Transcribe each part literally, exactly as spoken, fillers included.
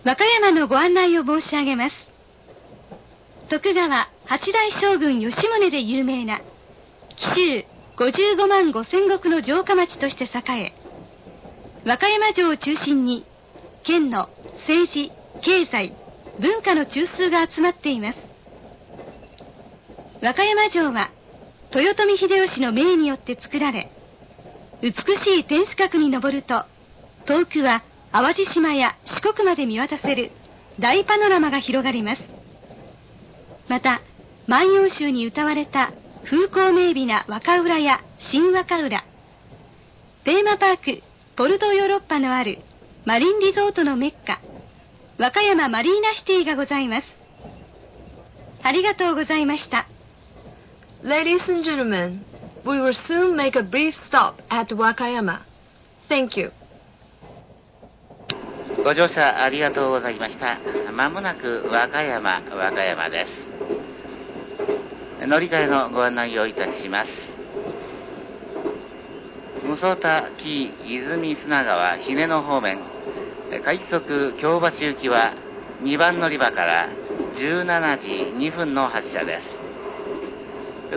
和歌山のご案内を申し上げます。徳川八代将軍吉宗で有名な紀州ごじゅうごまんごせん石の城下町として栄え、和歌山城を中心に県の政治、経済、文化の中枢が集まっています。和歌山城は豊臣秀吉の命によって作られ、美しい天守閣に登ると遠くは淡路島や四国まで見渡せる大パノラマが広がります。また万葉集に歌われた風光明媚な和歌浦や新和歌浦、テーマパークポルトヨーロッパのあるマリンリゾートのメッカ、和歌山マリーナシティがございます。ありがとうございました。 Ladies and gentlemen, we will soon make a brief stop at Wakayama. Thank you. ご乗車ありがとうございました。まもなく和歌山、和歌山です。乗り換えのご案内をいたします。武装田、紀伊、泉、砂川、日根の方面、快速京橋行きはにばん乗り場からじゅうしちじにふんの発車です。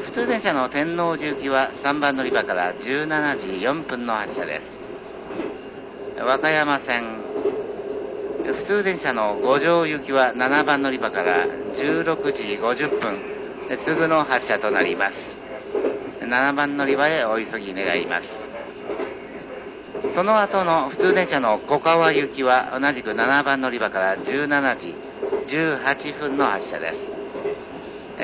普通電車の天王寺行きはさんばん乗り場からじゅうしちじよんぷんの発車です。和歌山線普通電車の五条行きはななばん乗り場からじゅうろくじごじゅっぷんすぐの発車となります。ななばん乗り場へお急ぎ願います。その後の普通電車の小川行きは同じくななばん乗り場からじゅうしちじじゅうはっぷんの発車です。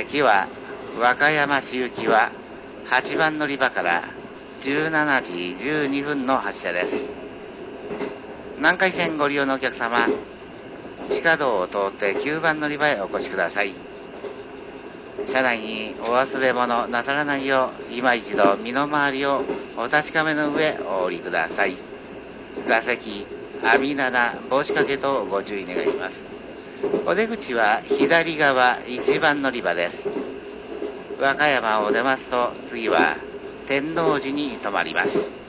紀は和歌山市行きははちばん乗り場からじゅうしちじじゅうにふんの発車です。南海線ご利用のお客様、地下道を通ってきゅうばん乗り場へお越しください。車内にお忘れ物なさらないよう、今一度身の回りをお確かめの上お降りください。座席、網棚、帽子掛けとご注意願います。お出口は左側いちばん乗り場です。和歌山を出ますと次は天王寺に停まります。